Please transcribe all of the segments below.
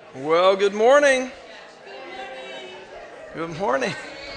Well, good morning. Good morning.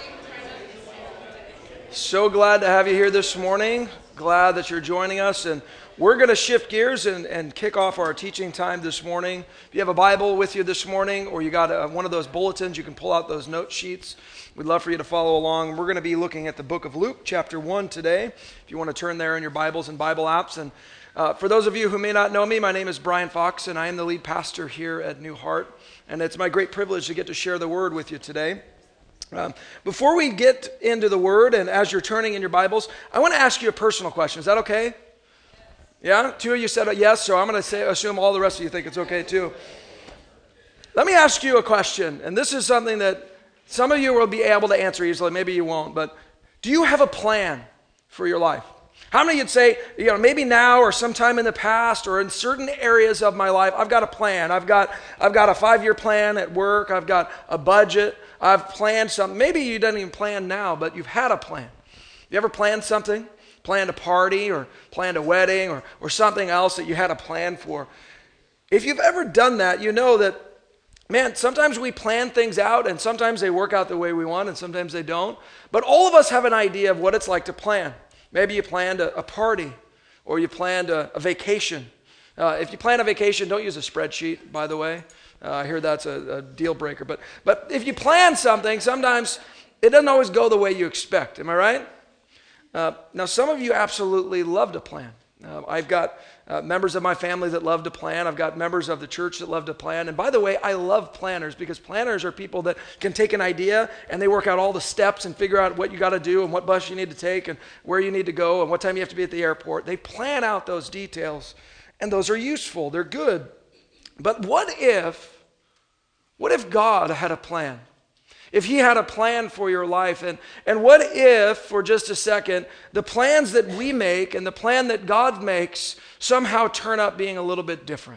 So glad to have you here this morning. Glad that you're joining us. And we're going to shift gears and kick off our teaching time this morning. If you have a Bible with you this morning or you got one of those bulletins, you can pull out those note sheets. We'd love for you to follow along. We're going to be looking at the book of Luke, chapter 1 today. If you want to turn there in your Bibles and Bible apps. And for those of you who may not know me, my name is Brian Fox, and I am the lead pastor here at New Heart. And it's my great privilege to get to share the word with you today. Before we get into the word, and as you're turning in your Bibles, I want to ask you a personal question. Is that okay? Yeah? Two of you said yes, so I'm going to assume all the rest of you think it's okay too. Let me ask you a question, and this is something that some of you will be able to answer easily, maybe you won't, but do you have a plan for your life? How many of you'd say, maybe now or sometime in the past or in certain areas of my life, I've got a plan. I've got a 5-year plan at work. I've got a budget. I've planned something. Maybe you didn't even plan now, but you've had a plan. You ever planned something? Planned a party or planned a wedding or something else that you had a plan for? If you've ever done that, you know that, man, sometimes we plan things out and sometimes they work out the way we want and sometimes they don't. But all of us have an idea of what it's like to plan. Maybe you planned a party or you planned a vacation. If you plan a vacation, don't use a spreadsheet, by the way. I hear that's a deal breaker. But if you plan something, sometimes it doesn't always go the way you expect. Am I right? Now, some of you absolutely love to plan. I've got members of my family that love to plan. I've got members of the church that love to plan. And by the way, I love planners because planners are people that can take an idea and they work out all the steps and figure out what you got to do and what bus you need to take and where you need to go and what time you have to be at the airport. They plan out those details, and those are useful. They're good. But what if God had a plan? If he had a plan for your life, and what if, for just a second, the plans that we make and the plan that God makes somehow turn out being a little bit different?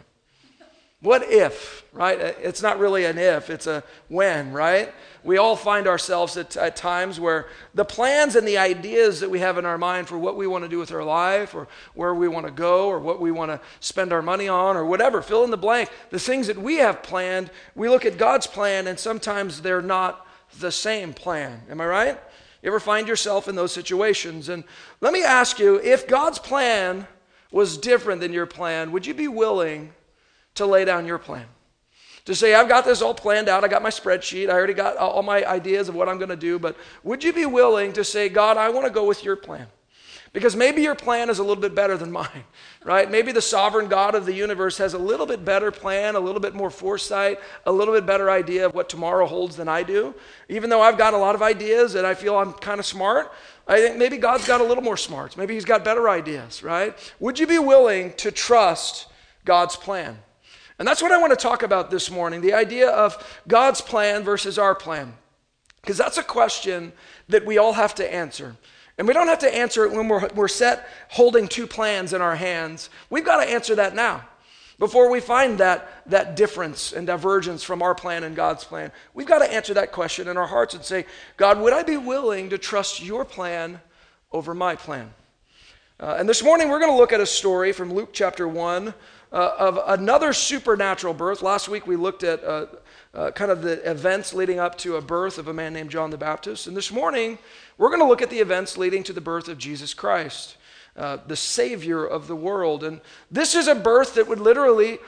What if, right? It's not really an if, it's a when, right? We all find ourselves at times where the plans and the ideas that we have in our mind for what we want to do with our life or where we want to go or what we want to spend our money on or whatever, fill in the blank, the things that we have planned, we look at God's plan and sometimes they're not the same plan. Am I right? You ever find yourself in those situations? And let me ask you, if God's plan was different than your plan, would you be willing to lay down your plan? To say, I've got this all planned out. I got my spreadsheet. I already got all my ideas of what I'm going to do. But would you be willing to say, God, I want to go with your plan? Because maybe your plan is a little bit better than mine, right? Maybe the sovereign God of the universe has a little bit better plan, a little bit more foresight, a little bit better idea of what tomorrow holds than I do. Even though I've got a lot of ideas and I feel I'm kind of smart, I think maybe God's got a little more smarts. Maybe he's got better ideas, right? Would you be willing to trust God's plan? And that's what I want to talk about this morning, the idea of God's plan versus our plan. Because that's a question that we all have to answer. And we don't have to answer it when we're set holding two plans in our hands. We've got to answer that now. Before we find that difference and divergence from our plan and God's plan, we've got to answer that question in our hearts and say, God, would I be willing to trust your plan over my plan? And this morning we're going to look at a story from Luke chapter 1 of another supernatural birth. Last week we looked at kind of the events leading up to a birth of a man named John the Baptist. And this morning we're going to look at the events leading to the birth of Jesus Christ, the Savior of the world. And this is a birth that would literally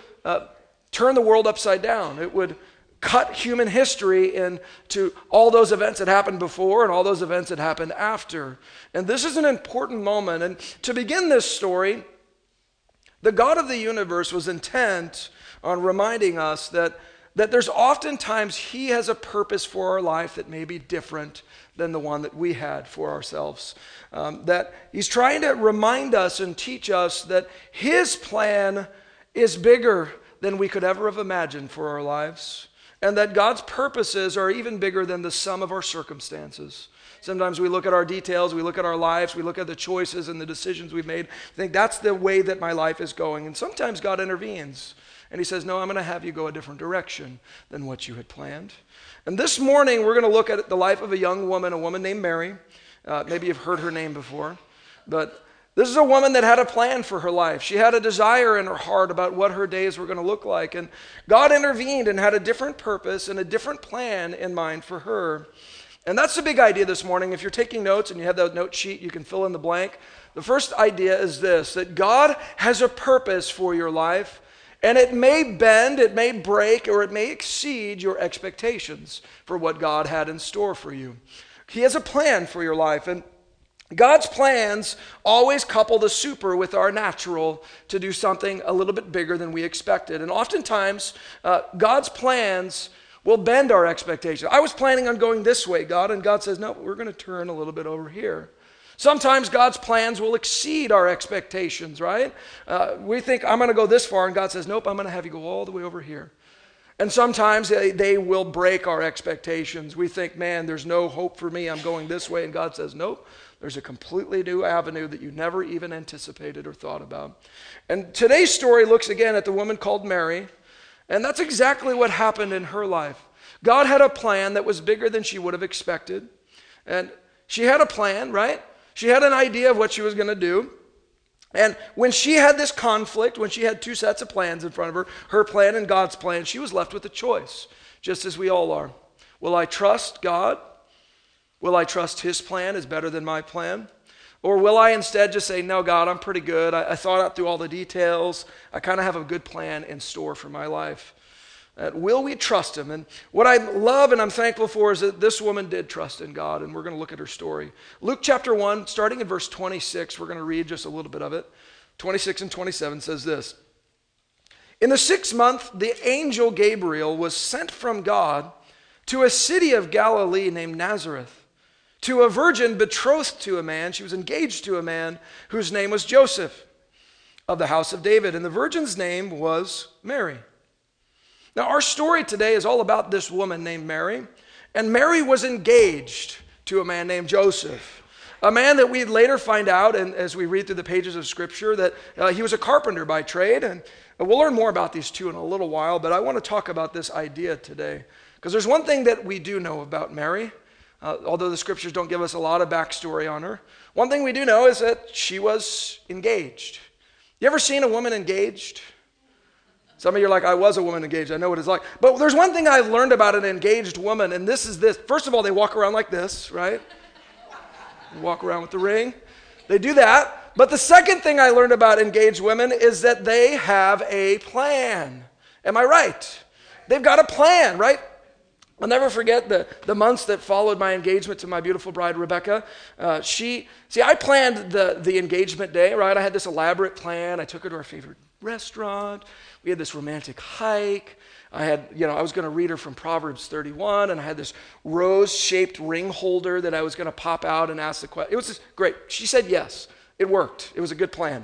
turn the world upside down. It would cut human history into all those events that happened before and all those events that happened after. And this is an important moment. And to begin this story, the God of the universe was intent on reminding us that there's oftentimes he has a purpose for our life that may be different than the one that we had for ourselves. That he's trying to remind us and teach us that his plan is bigger than we could ever have imagined for our lives. And that God's purposes are even bigger than the sum of our circumstances. Sometimes we look at our details, we look at our lives, we look at the choices and the decisions we've made, think that's the way that my life is going. And sometimes God intervenes and he says, no, I'm going to have you go a different direction than what you had planned. And this morning we're going to look at the life of a young woman, a woman named Mary. Maybe you've heard her name before, but This is a woman that had a plan for her life. She had a desire in her heart about what her days were going to look like. And God intervened and had a different purpose and a different plan in mind for her. And that's the big idea this morning. If you're taking notes and you have that note sheet, you can fill in the blank. The first idea is this, that God has a purpose for your life, and it may bend, it may break, or it may exceed your expectations for what God had in store for you. He has a plan for your life, and God's plans always couple the super with our natural to do something a little bit bigger than we expected. And oftentimes, God's plans will bend our expectations. I was planning on going this way, God, and God says, no, we're going to turn a little bit over here. Sometimes God's plans will exceed our expectations, right? We think, I'm going to go this far, and God says, nope, I'm going to have you go all the way over here. And sometimes they will break our expectations. We think, man, there's no hope for me. I'm going this way. And God says, nope, there's a completely new avenue that you never even anticipated or thought about. And today's story looks again at the woman called Mary. And that's exactly what happened in her life. God had a plan that was bigger than she would have expected. And she had a plan, right? She had an idea of what she was going to do. And when she had this conflict, when she had two sets of plans in front of her plan and God's plan, she was left with a choice, just as we all are. Will I trust God? Will I trust His plan is better than my plan? Or will I instead just say, no, God, I'm pretty good. I thought out through all the details. I kind of have a good plan in store for my life. Will we trust Him? And what I love and I'm thankful for is that this woman did trust in God, and we're going to look at her story. Luke chapter 1, starting in verse 26, we're going to read just a little bit of it. 26 and 27 says this. In the 6th month, the angel Gabriel was sent from God to a city of Galilee named Nazareth, to a virgin betrothed to a man. She was engaged to a man whose name was Joseph, of the house of David, and the virgin's name was Mary. Now, our story today is all about this woman named Mary, and Mary was engaged to a man named Joseph, a man that we'd later find out, and as we read through the pages of Scripture, that he was a carpenter by trade, and we'll learn more about these two in a little while, but I want to talk about this idea today, because there's one thing that we do know about Mary, although the Scriptures don't give us a lot of backstory on her. One thing we do know is that she was engaged. You ever seen a woman engaged? Some of you are like, I was a woman engaged. I know what it's like. But there's one thing I've learned about an engaged woman, and this is this. First of all, they walk around like this, right? They walk around with the ring. They do that. But the second thing I learned about engaged women is that they have a plan. Am I right? They've got a plan, right? I'll never forget the months that followed my engagement to my beautiful bride, Rebecca. I planned the engagement day, right? I had this elaborate plan. I took her to our favorite restaurant. We had this romantic hike. I was going to read her from Proverbs 31, and I had this rose-shaped ring holder that I was going to pop out and ask the question. It was just great. She said yes. It worked. It was a good plan.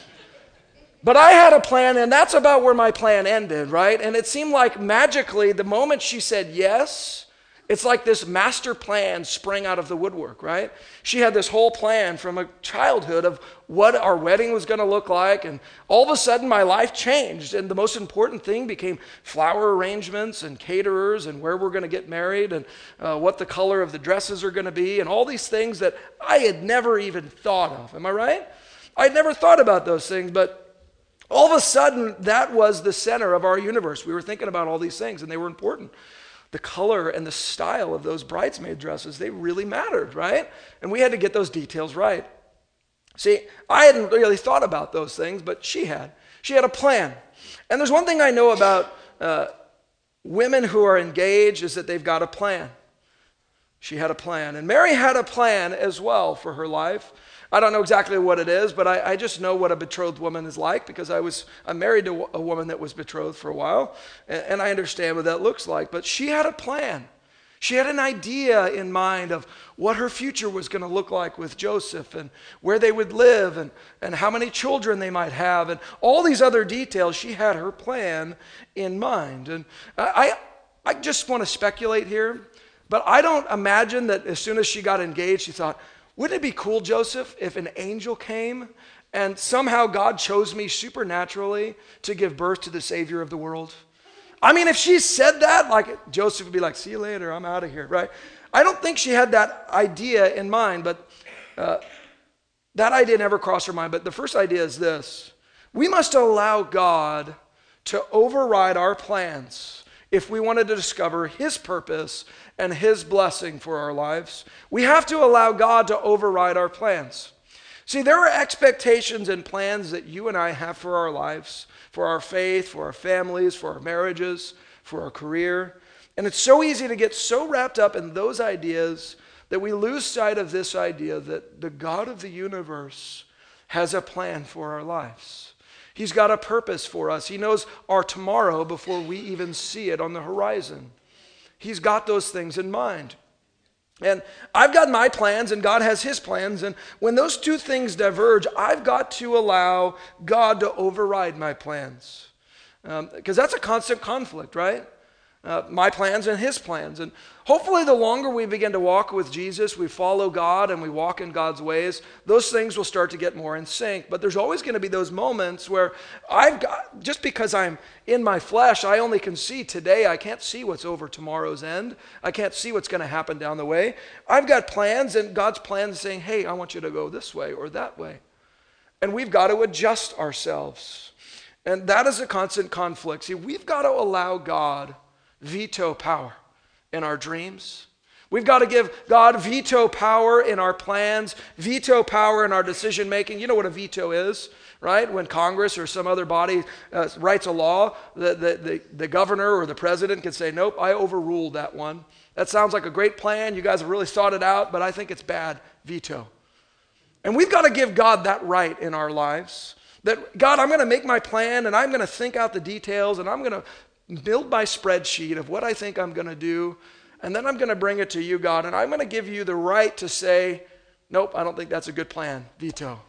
But I had a plan, and that's about where my plan ended, right? And it seemed like magically, the moment she said yes, it's like this master plan sprang out of the woodwork, right? She had this whole plan from a childhood of what our wedding was going to look like, and all of a sudden my life changed, and the most important thing became flower arrangements and caterers and where we're going to get married and what the color of the dresses are going to be and all these things that I had never even thought of. Am I right? I'd never thought about those things, but all of a sudden, that was the center of our universe. We were thinking about all these things, and they were important. The color and the style of those bridesmaid dresses, they really mattered, right? And we had to get those details right. See, I hadn't really thought about those things, but she had. She had a plan. And there's one thing I know about women who are engaged is that they've got a plan. She had a plan. And Mary had a plan as well for her life. I don't know exactly what it is, but I just know what a betrothed woman is like because I'm married to a woman that was betrothed for a while, and I understand what that looks like. But she had a plan. She had an idea in mind of what her future was going to look like with Joseph and where they would live and how many children they might have and all these other details. She had her plan in mind. And I just want to speculate here, but I don't imagine that as soon as she got engaged, she thought, wouldn't it be cool, Joseph, if an angel came and somehow God chose me supernaturally to give birth to the Savior of the world? I mean, if she said that, like Joseph would be like, see you later, I'm out of here, right? I don't think she had that idea in mind, but That idea never crossed our mind, but the first idea is this. We must allow God to override our plans if we wanted to discover his purpose and his blessing for our lives. We have to allow God to override our plans. See, there are expectations and plans that you and I have for our lives, for our faith, for our families, for our marriages, for our career. And it's so easy to get so wrapped up in those ideas that we lose sight of this idea that the God of the universe has a plan for our lives. He's got a purpose for us. He knows our tomorrow before we even see it on the horizon. He's got those things in mind. And I've got my plans and God has his plans. And when those two things diverge, I've got to allow God to override my plans. Because that's a constant conflict, right? My plans and his plans. And hopefully the longer we begin to walk with Jesus, we follow God and we walk in God's ways, those things will start to get more in sync. But there's always going to be those moments where just because I'm in my flesh, I only can see today. I can't see what's over tomorrow's end. I can't see what's going to happen down the way. I've got plans, and God's plans saying, hey, I want you to go this way or that way. And we've got to adjust ourselves. And that is a constant conflict. See, we've got to allow God veto power in our dreams. We've got to give God veto power in our plans, veto power in our decision making. You know what a veto is, right? When Congress or some other body writes a law, the governor or the president can say, nope, I overruled that one. That sounds like a great plan. You guys have really thought it out, but I think it's bad. Veto. And we've got to give God that right in our lives. That, God, I'm going to make my plan and I'm going to think out the details and I'm going to build my spreadsheet of what I think I'm going to do, and then I'm going to bring it to you, God, and I'm going to give you the right to say, nope, I don't think that's a good plan. Veto.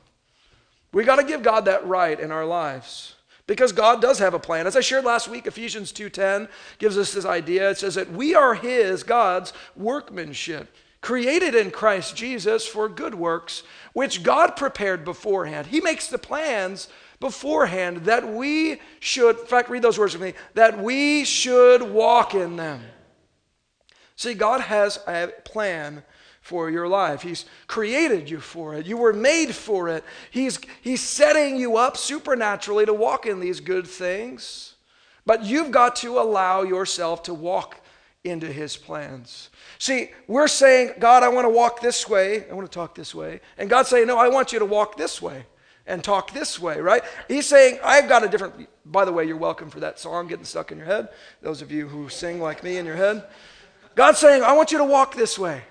We got to give God that right in our lives because God does have a plan. As I shared last week, Ephesians 2:10 gives us this idea. It says that we are God's workmanship, created in Christ Jesus for good works, which God prepared beforehand. He makes the plans beforehand that we should, in fact, read those words with me, that we should walk in them. See, God has a plan for your life. He's created you for it. You were made for it. He's setting you up supernaturally to walk in these good things. But you've got to allow yourself to walk into his plans. See, we're saying, God, I want to walk this way. I want to talk this way. And God's saying, no, I want you to walk this way and talk this way, right? He's saying, I've got a different, by the way, you're welcome for that song getting stuck in your head. Those of you who sing like me in your head. God's saying, I want you to walk this way.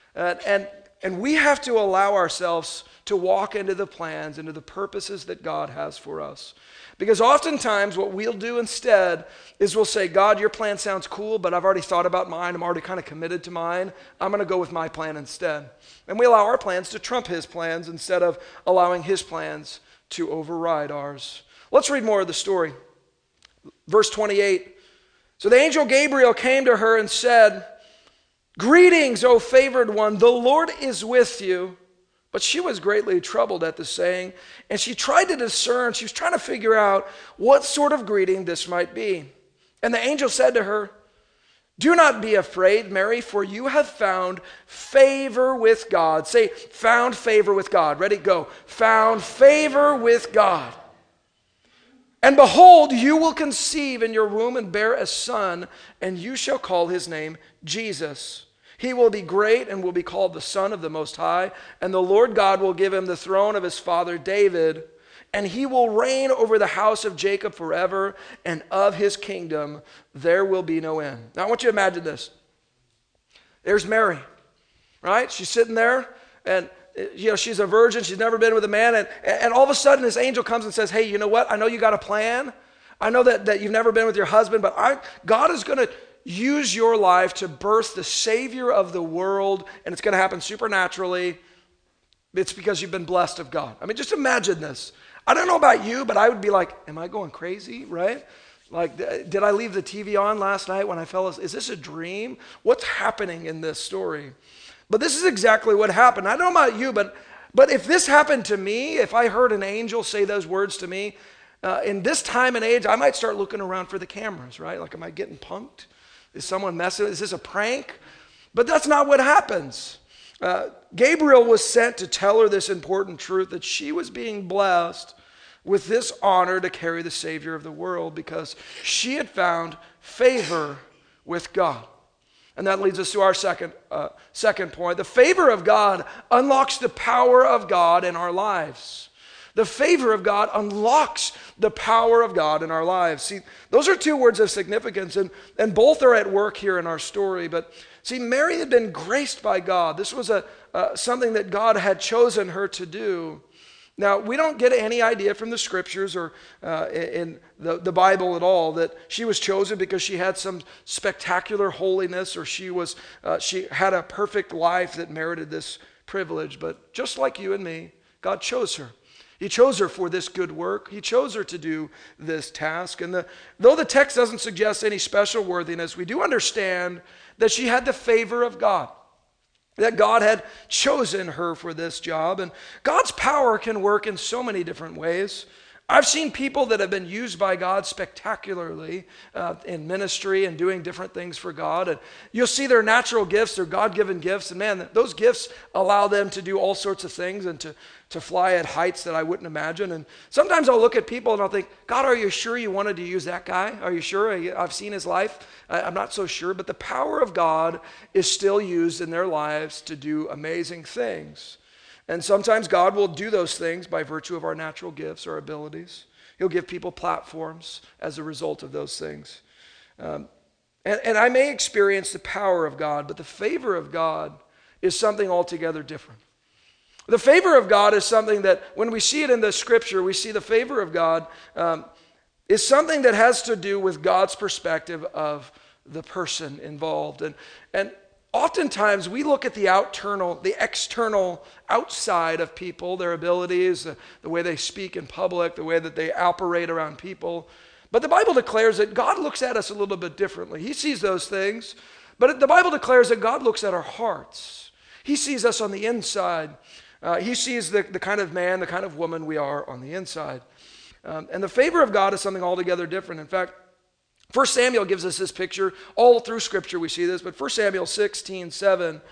And we have to allow ourselves to walk into the plans, into the purposes that God has for us. Because oftentimes what we'll do instead is we'll say, God, your plan sounds cool, but I've already thought about mine. I'm already kind of committed to mine. I'm going to go with my plan instead. And we allow our plans to trump his plans instead of allowing his plans to override ours. Let's read more of the story. Verse 28. So the angel Gabriel came to her and said, "Greetings, O favored one, the Lord is with you." But she was greatly troubled at the saying, and she tried to discern, she was trying to figure out what sort of greeting this might be. And the angel said to her, "Do not be afraid, Mary, for you have found favor with God." Say, found favor with God. Ready? Go. Found favor with God. "And behold, you will conceive in your womb and bear a son, and you shall call his name Jesus. He will be great and will be called the Son of the Most High, and the Lord God will give him the throne of his father David, and he will reign over the house of Jacob forever, and of his kingdom there will be no end." Now I want you to imagine this. There's Mary, right? She's sitting there, and she's a virgin. She's never been with a man, and all of a sudden this angel comes and says, "Hey, you know what? I know you got a plan. I know that you've never been with your husband, but God is going to use your life to birth the Savior of the world, and it's going to happen supernaturally. It's because you've been blessed of God." I mean, just imagine this. I don't know about you, but I would be like, am I going crazy, right? Like, did I leave the TV on last night when I fell asleep? Is this a dream? What's happening in this story? But this is exactly what happened. I don't know about you, but if this happened to me, if I heard an angel say those words to me, in this time and age, I might start looking around for the cameras, right? Like, am I getting punked? Is someone messing? Is this a prank? But that's not what happens. Gabriel was sent to tell her this important truth, that she was being blessed with this honor to carry the Savior of the world because she had found favor with God. And that leads us to our second point. The favor of God unlocks the power of God in our lives. The favor of God unlocks the power of God in our lives. See, those are two words of significance, and both are at work here in our story. But see, Mary had been graced by God. This was something that God had chosen her to do. Now, we don't get any idea from the scriptures or in the Bible at all that she was chosen because she had some spectacular holiness or she had a perfect life that merited this privilege. But just like you and me, God chose her. He chose her for this good work. He chose her to do this task. And though the text doesn't suggest any special worthiness, we do understand that she had the favor of God, that God had chosen her for this job. And God's power can work in so many different ways. I've seen people that have been used by God spectacularly in ministry and doing different things for God. And you'll see their natural gifts, their God-given gifts. And man, those gifts allow them to do all sorts of things and to fly at heights that I wouldn't imagine. And sometimes I'll look at people and I'll think, God, are you sure you wanted to use that guy? Are you sure? I've seen his life. I'm not so sure. But the power of God is still used in their lives to do amazing things. And sometimes God will do those things by virtue of our natural gifts or abilities. He'll give people platforms as a result of those things. And I may experience the power of God, but the favor of God is something altogether different. The favor of God is something that when we see it in the scripture, we see the favor of God is something that has to do with God's perspective of the person involved. And oftentimes we look at the external outside of people, their abilities, the way they speak in public, the way that they operate around people. But the Bible declares that God looks at us a little bit differently. He sees those things, but the Bible declares that God looks at our hearts. He sees us on the inside. He sees the kind of man, the kind of woman we are on the inside. And the favor of God is something altogether different. In fact, 1 Samuel gives us this picture. All through Scripture we see this, but 1 Samuel 16:7,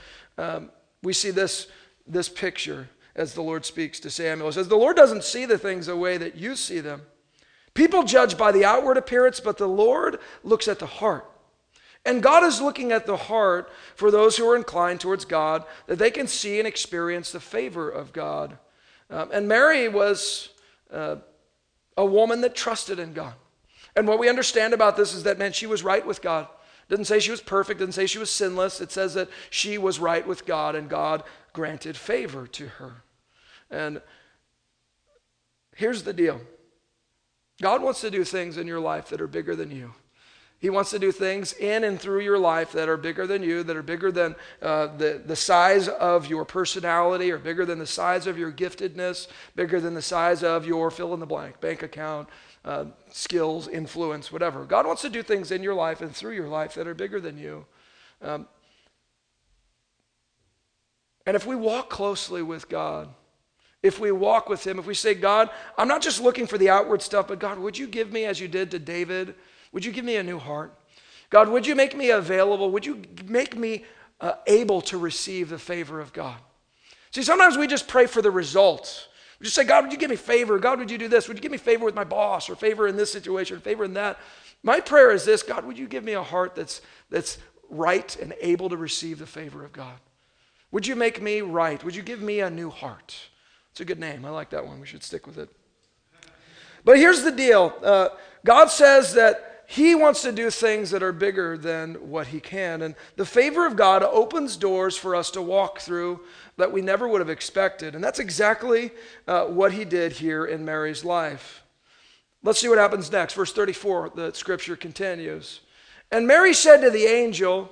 we see this picture as the Lord speaks to Samuel. It says, the Lord doesn't see the things the way that you see them. People judge by the outward appearance, but the Lord looks at the heart. And God is looking at the heart for those who are inclined towards God, that they can see and experience the favor of God. And Mary was a woman that trusted in God. And what we understand about this is that, man, she was right with God. It doesn't say she was perfect, it doesn't say she was sinless. It says that she was right with God and God granted favor to her. And here's the deal. God wants to do things in your life that are bigger than you. He wants to do things in and through your life that are bigger than you, that are bigger than the size of your personality, or bigger than the size of your giftedness, bigger than the size of your fill-in-the-blank, bank account, skills, influence, whatever. God wants to do things in your life and through your life that are bigger than you. And if we walk closely with God, if we walk with Him, if we say, God, I'm not just looking for the outward stuff, but God, would you give me, as you did to David, would you give me a new heart? God, would you make me available? Would you make me able to receive the favor of God? See, sometimes we just pray for the results. We just say, God, would you give me favor? God, would you do this? Would you give me favor with my boss, or favor in this situation, favor in that? My prayer is this: God, would you give me a heart that's right and able to receive the favor of God? Would you make me right? Would you give me a new heart? It's a good name. I like that one. We should stick with it. But here's the deal. God says that He wants to do things that are bigger than what He can. And the favor of God opens doors for us to walk through that we never would have expected. And that's exactly what He did here in Mary's life. Let's see what happens next. Verse 34, the scripture continues. And Mary said to the angel,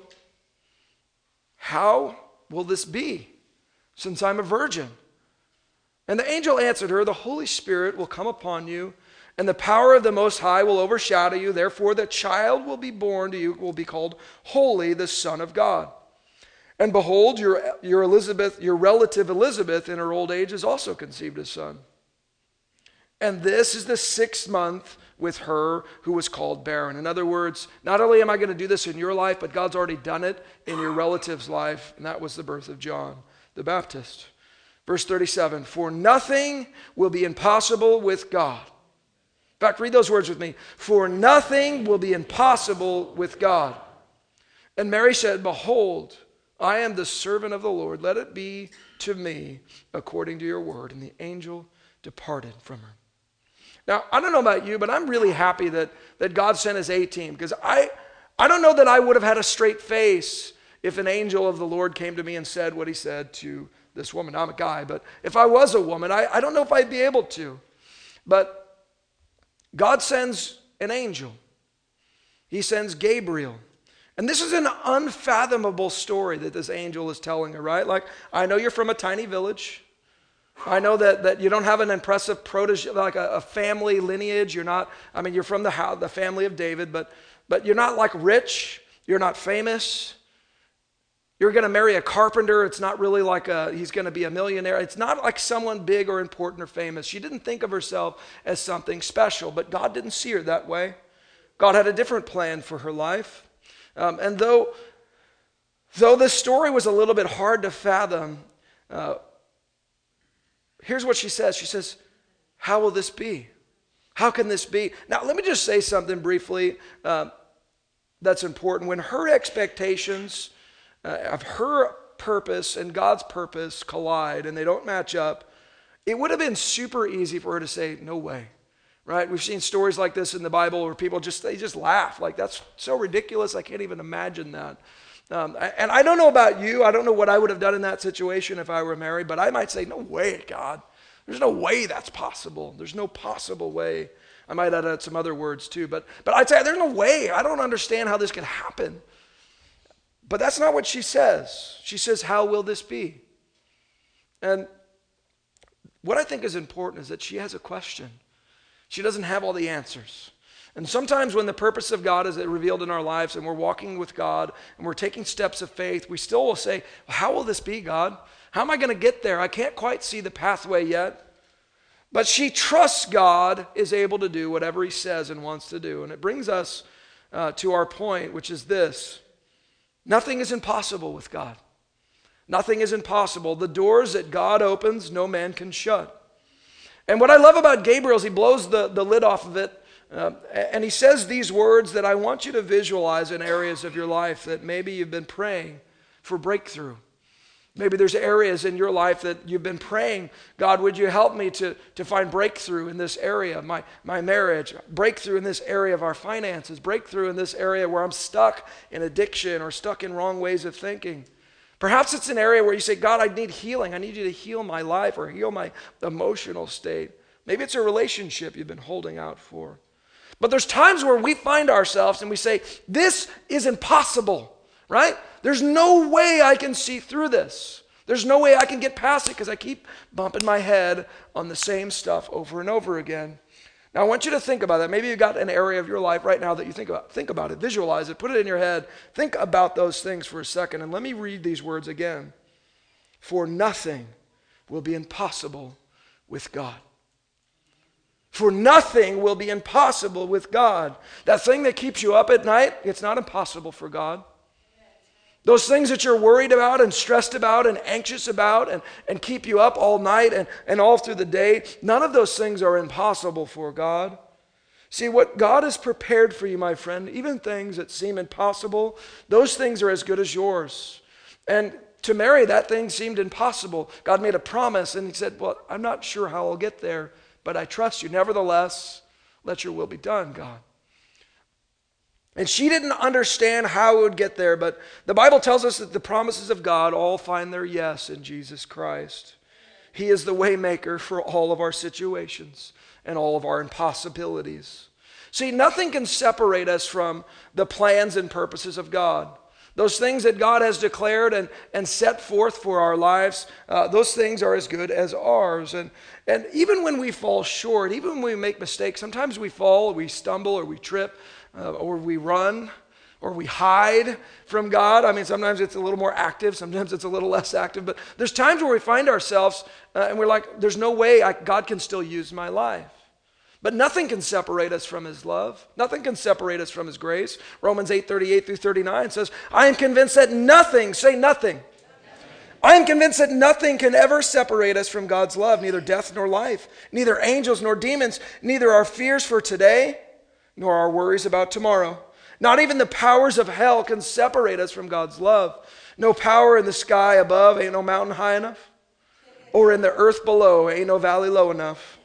how will this be, since I'm a virgin? And the angel answered her, the Holy Spirit will come upon you, and the power of the Most High will overshadow you. Therefore, the child will be born to you, will be called Holy, the Son of God. And behold, your relative Elizabeth, in her old age, has also conceived a son. And this is the 6th month with her who was called barren. In other words, not only am I going to do this in your life, but God's already done it in your relative's life, and that was the birth of John the Baptist. Verse 37, for nothing will be impossible with God. In fact, read those words with me. For nothing will be impossible with God. And Mary said, behold, I am the servant of the Lord. Let it be to me according to your word. And the angel departed from her. Now, I don't know about you, but I'm really happy that God sent his A-team, because I don't know that I would have had a straight face if an angel of the Lord came to me and said what he said to this woman. I'm a guy, but if I was a woman, I don't know if I'd be able to. But God sends an angel. He sends Gabriel. And this is an unfathomable story that this angel is telling her, right? Like, I know you're from a tiny village. I know that you don't have an impressive protege, like a family lineage. You're not, I mean, you're from the family of David, but you're not like rich. You're not famous. You're going to marry a carpenter. It's not really like he's going to be a millionaire. It's not like someone big or important or famous. She didn't think of herself as something special, but God didn't see her that way. God had a different plan for her life. And though this story was a little bit hard to fathom, here's what she says. She says, how will this be? How can this be? Now, let me just say something briefly that's important. When her expectations of her purpose and God's purpose collide and they don't match up, it would have been super easy for her to say, no way, right? We've seen stories like this in the Bible where people just laugh. Like, that's so ridiculous, I can't even imagine that. And I don't know about you. I don't know what I would have done in that situation if I were married, but I might say, no way, God. There's no way that's possible. There's no possible way. I might add some other words too, but I'd say there's no way. I don't understand how this could happen. But that's not what she says. She says, how will this be? And what I think is important is that she has a question. She doesn't have all the answers. And sometimes when the purpose of God is revealed in our lives and we're walking with God and we're taking steps of faith, we still will say, well, how will this be, God? How am I going to get there? I can't quite see the pathway yet. But she trusts God is able to do whatever he says and wants to do. And it brings us to our point, which is this. Nothing is impossible with God. Nothing is impossible. The doors that God opens, no man can shut. And what I love about Gabriel is he blows the lid off of it, and he says these words that I want you to visualize in areas of your life that maybe you've been praying for breakthrough. Maybe there's areas in your life that you've been praying, God, would you help me to find breakthrough in this area, my marriage, breakthrough in this area of our finances, breakthrough in this area where I'm stuck in addiction or stuck in wrong ways of thinking. Perhaps it's an area where you say, God, I need healing. I need you to heal my life or heal my emotional state. Maybe it's a relationship you've been holding out for. But there's times where we find ourselves and we say, this is impossible. Right? There's no way I can see through this. There's no way I can get past it because I keep bumping my head on the same stuff over and over again. Now, I want you to think about that. Maybe you've got an area of your life right now that you think about. Think about it. Visualize it. Put it in your head. Think about those things for a second. And let me read these words again. For nothing will be impossible with God. For nothing will be impossible with God. That thing that keeps you up at night, it's not impossible for God. Those things that you're worried about and stressed about and anxious about and keep you up all night and all through the day, none of those things are impossible for God. See, what God has prepared for you, my friend, even things that seem impossible, those things are as good as yours. And to Mary, that thing seemed impossible. God made a promise and he said, well, I'm not sure how I'll get there, but I trust you. Nevertheless, let your will be done, God. And she didn't understand how it would get there, but the Bible tells us that the promises of God all find their yes in Jesus Christ. He is the way maker for all of our situations and all of our impossibilities. See, nothing can separate us from the plans and purposes of God. Those things that God has declared and set forth for our lives, those things are as good as ours. And even when we fall short, even when we make mistakes, sometimes we fall, or we stumble, or we trip, or we run, or we hide from God. I mean, sometimes it's a little more active, sometimes it's a little less active, but there's times where we find ourselves and we're like, there's no way God can still use my life. But nothing can separate us from his love. Nothing can separate us from his grace. Romans 8:38 through 39 says, I am convinced that nothing, say nothing. I am convinced that nothing can ever separate us from God's love, neither death nor life, neither angels nor demons, neither our fears for today nor our worries about tomorrow. Not even the powers of hell can separate us from God's love. No power in the sky above, ain't no mountain high enough, or in the earth below, ain't no valley low enough.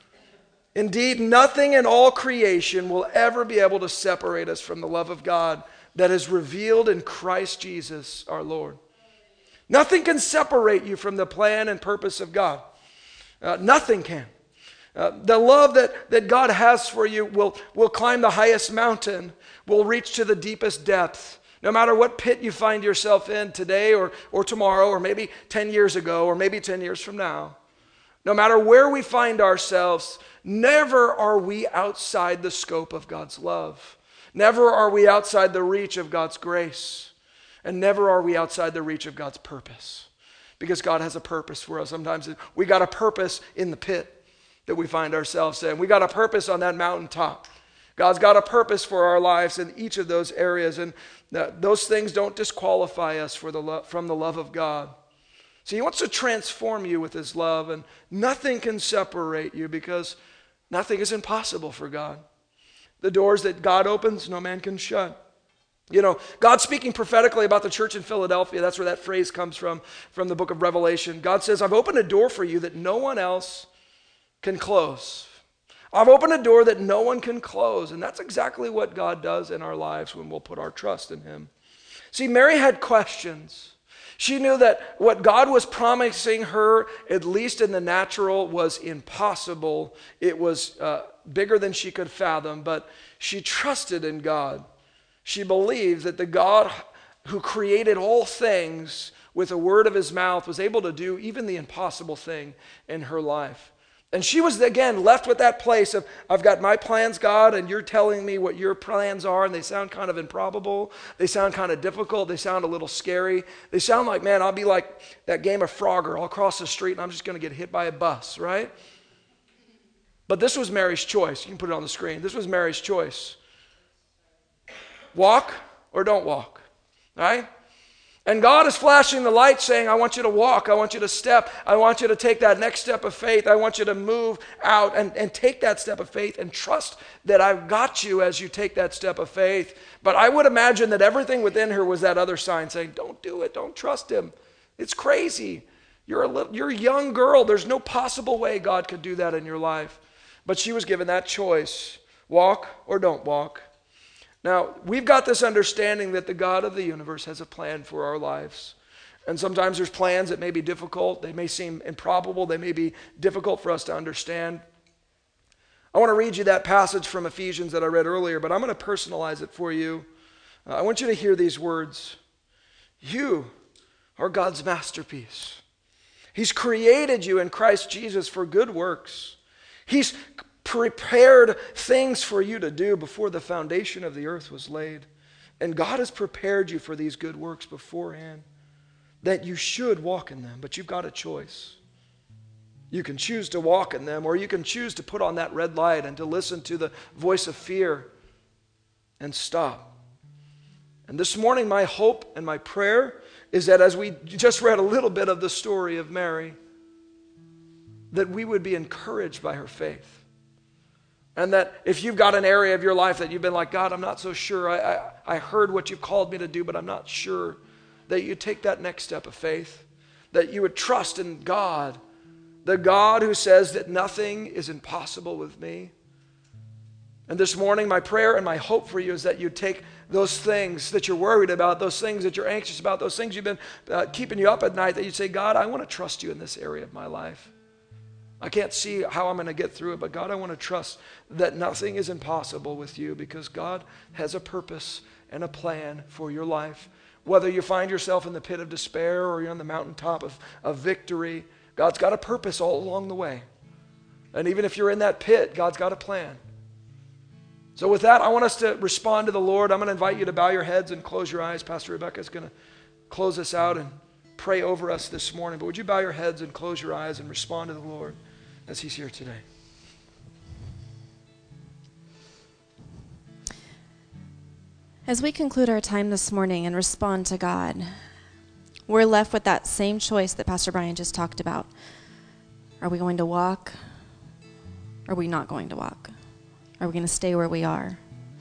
Indeed, nothing in all creation will ever be able to separate us from the love of God that is revealed in Christ Jesus our Lord. Nothing can separate you from the plan and purpose of God. Nothing can. The love that God has for you will climb the highest mountain, will reach to the deepest depth. No matter what pit you find yourself in today or tomorrow or maybe 10 years ago or maybe 10 years from now, no matter where we find ourselves, never are we outside the scope of God's love. Never are we outside the reach of God's grace. And never are we outside the reach of God's purpose. Because God has a purpose for us. Sometimes we got a purpose in the pit that we find ourselves in. We got a purpose on that mountaintop. God's got a purpose for our lives in each of those areas. And those things don't disqualify us from the love of God. See, he wants to transform you with his love, and nothing can separate you because nothing is impossible for God. The doors that God opens, no man can shut. You know, God's speaking prophetically about the church in Philadelphia. That's where that phrase comes from the book of Revelation. God says, I've opened a door for you that no one else can close. I've opened a door that no one can close. And that's exactly what God does in our lives when we'll put our trust in him. See, Mary had questions. She knew that what God was promising her, at least in the natural, was impossible. It was bigger than she could fathom, but she trusted in God. She believed that the God who created all things with a word of his mouth was able to do even the impossible thing in her life. And she was, again, left with that place of, I've got my plans, God, and you're telling me what your plans are, and they sound kind of improbable. They sound kind of difficult. They sound a little scary. They sound like, man, I'll be like that game of Frogger. I'll cross the street, and I'm just going to get hit by a bus, right? But this was Mary's choice. You can put it on the screen. This was Mary's choice. Walk or don't walk, right? And God is flashing the light saying, I want you to walk. I want you to step. I want you to take that next step of faith. I want you to move out and take that step of faith and trust that I've got you as you take that step of faith. But I would imagine that everything within her was that other sign saying, don't do it. Don't trust him. It's crazy. You're a young girl. There's no possible way God could do that in your life. But she was given that choice. Walk or don't walk. Now, we've got this understanding that the God of the universe has a plan for our lives. And sometimes there's plans that may be difficult. They may seem improbable. They may be difficult for us to understand. I want to read you that passage from Ephesians that I read earlier, but I'm going to personalize it for you. I want you to hear these words. You are God's masterpiece. He's created you in Christ Jesus for good works. He's prepared things for you to do before the foundation of the earth was laid. And God has prepared you for these good works beforehand, that you should walk in them. But you've got a choice. You can choose to walk in them, or you can choose to put on that red light and to listen to the voice of fear and stop. And this morning, my hope and my prayer is that as we just read a little bit of the story of Mary, that we would be encouraged by her faith. And that if you've got an area of your life that you've been like, God, I'm not so sure. I heard what you've called me to do, but I'm not sure. That you take that next step of faith. That you would trust in God. The God who says that nothing is impossible with me. And this morning, my prayer and my hope for you is that you take those things that you're worried about, those things that you're anxious about, those things you've been keeping you up at night, that you say, God, I want to trust you in this area of my life. I can't see how I'm going to get through it, but God, I want to trust that nothing is impossible with you because God has a purpose and a plan for your life. Whether you find yourself in the pit of despair or you're on the mountaintop of victory, God's got a purpose all along the way. And even if you're in that pit, God's got a plan. So with that, I want us to respond to the Lord. I'm going to invite you to bow your heads and close your eyes. Pastor Rebecca is going to close us out and pray over us this morning. But would you bow your heads and close your eyes and respond to the Lord as he's here today? As we conclude our time this morning and respond to God, we're left with that same choice that Pastor Brian just talked about. Are we going to walk? Or are we not going to walk? Are we going to stay where we are?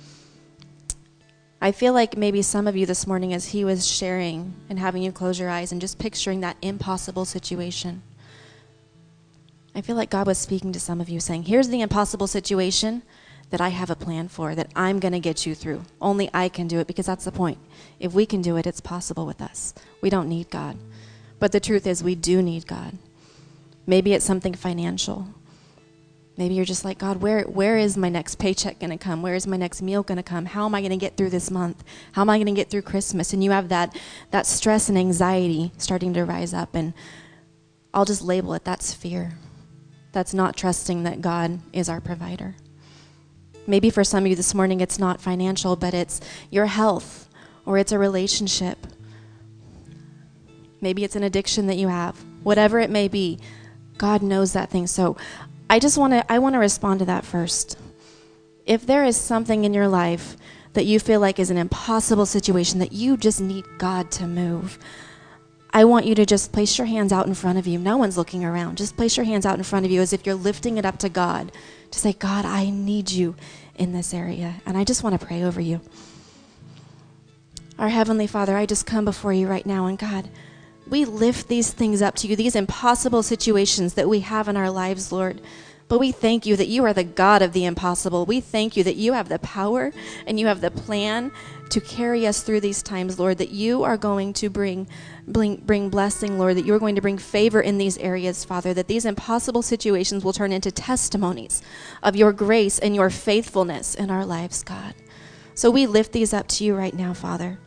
I feel like maybe some of you this morning, as he was sharing and having you close your eyes and just picturing that impossible situation, I feel like God was speaking to some of you saying, here's the impossible situation that I have a plan for, that I'm going to get you through. Only I can do it, because that's the point. If we can do it, it's possible with us. We don't need God. But the truth is, we do need God. Maybe it's something financial. Maybe you're just like, God, where is my next paycheck going to come? Where is my next meal going to come? How am I going to get through this month? How am I going to get through Christmas? And you have that stress and anxiety starting to rise up. And I'll just label it, that's fear. That's not trusting that God is our provider. Maybe for some of you this morning, it's not financial, but it's your health, or it's a relationship. Maybe it's an addiction that you have. Whatever it may be, God knows that thing. So I want to respond to that first. If there is something in your life that you feel like is an impossible situation, that you just need God to move, I want you to just place your hands out in front of you. No one's looking around. Just place your hands out in front of you as if you're lifting it up to God, to say, God, I need you in this area. And I just want to pray over you. Our Heavenly Father, I just come before you right now, and God, we lift these things up to you, these impossible situations that we have in our lives, Lord. But we thank you that you are the God of the impossible. We thank you that you have the power and you have the plan to carry us through these times, Lord, that you are going to bring blessing, Lord, that you are going to bring favor in these areas, Father, that these impossible situations will turn into testimonies of your grace and your faithfulness in our lives, God. So we lift these up to you right now, Father.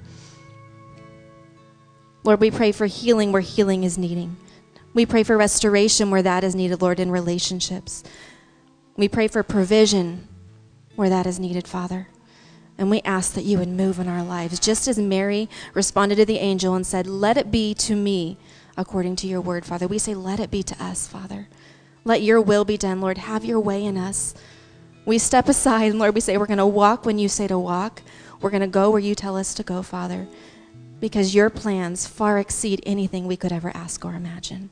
Lord, we pray for healing where healing is needing. We pray for restoration where that is needed, Lord, in relationships. We pray for provision where that is needed, Father. And we ask that you would move in our lives, just as Mary responded to the angel and said, let it be to me according to your word, Father. We say, let it be to us, Father. Let your will be done, Lord. Have your way in us. We step aside, and Lord, we say we're going to walk when you say to walk. We're going to go where you tell us to go, Father, because your plans far exceed anything we could ever ask or imagine.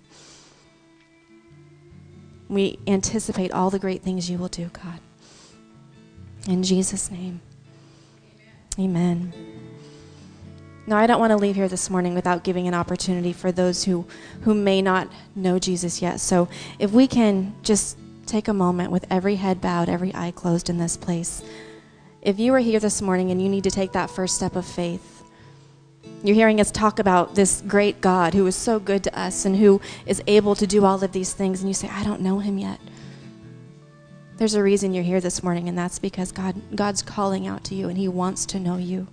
We anticipate all the great things you will do, God. In Jesus' name, amen. Now, I don't want to leave here this morning without giving an opportunity for those who may not know Jesus yet. So if we can just take a moment with every head bowed, every eye closed in this place. If you are here this morning and you need to take that first step of faith, you're hearing us talk about this great God who is so good to us and who is able to do all of these things, and you say, I don't know him yet. There's a reason you're here this morning, and that's because God's calling out to you, and he wants to know you.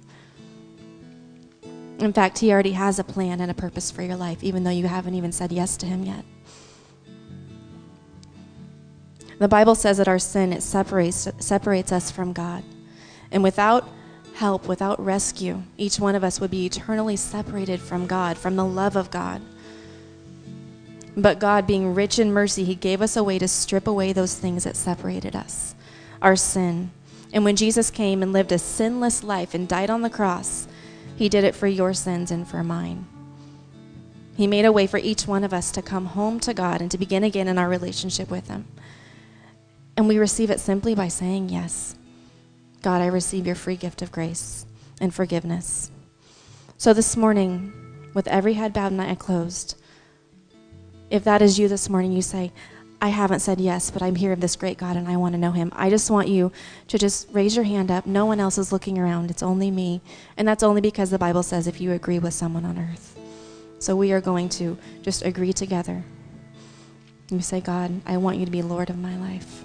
In fact, he already has a plan and a purpose for your life, even though you haven't even said yes to him yet. The Bible says that our sin, it separates us from God. And without help, without rescue, each one of us would be eternally separated from God, from the love of God. But God, being rich in mercy, he gave us a way to strip away those things that separated us, our sin. And when Jesus came and lived a sinless life and died on the cross, he did it for your sins and for mine. He made a way for each one of us to come home to God and to begin again in our relationship with him. And we receive it simply by saying yes. God, I receive your free gift of grace and forgiveness. So this morning, with every head bowed and eye closed, if that is you this morning, you say, I haven't said yes, but I'm here of this great God and I want to know him. I just want you to just raise your hand up. No one else is looking around. It's only me. And that's only because the Bible says if you agree with someone on earth. So we are going to just agree together. You say, God, I want you to be Lord of my life.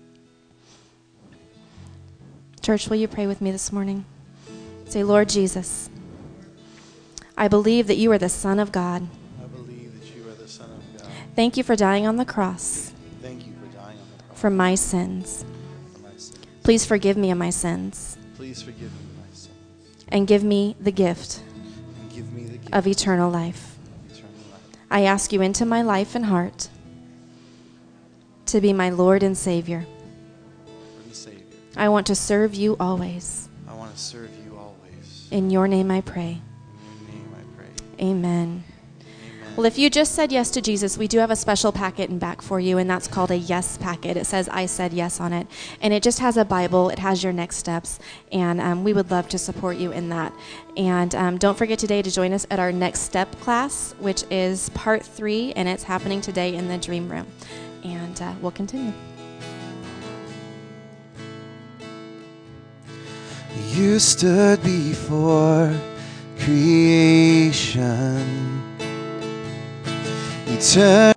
Church, will you pray with me this morning? Say, Lord Jesus, I believe that you are the Son of God. I believe that you are the Son of God. Thank you for dying on the cross. Thank you for dying on the cross. For my sins. For my sins. Please forgive me of my sins. Please forgive me my sins. And give me the gift And give me the gift of eternal life. eternal life. I ask you into my life and heart to be my Lord and Savior. For the Savior. I want to serve you always. I want to serve you always. In your name I pray. In your name I pray. Amen. Well, if you just said yes to Jesus, we do have a special packet in back for you, and that's called a yes packet. It says I said yes on it, and it just has a Bible. It has your next steps, and we would love to support you in that. And don't forget today to join us at our next step class, which is part 3, and it's happening today in the Dream Room. And we'll continue. You stood before creation. Eternal.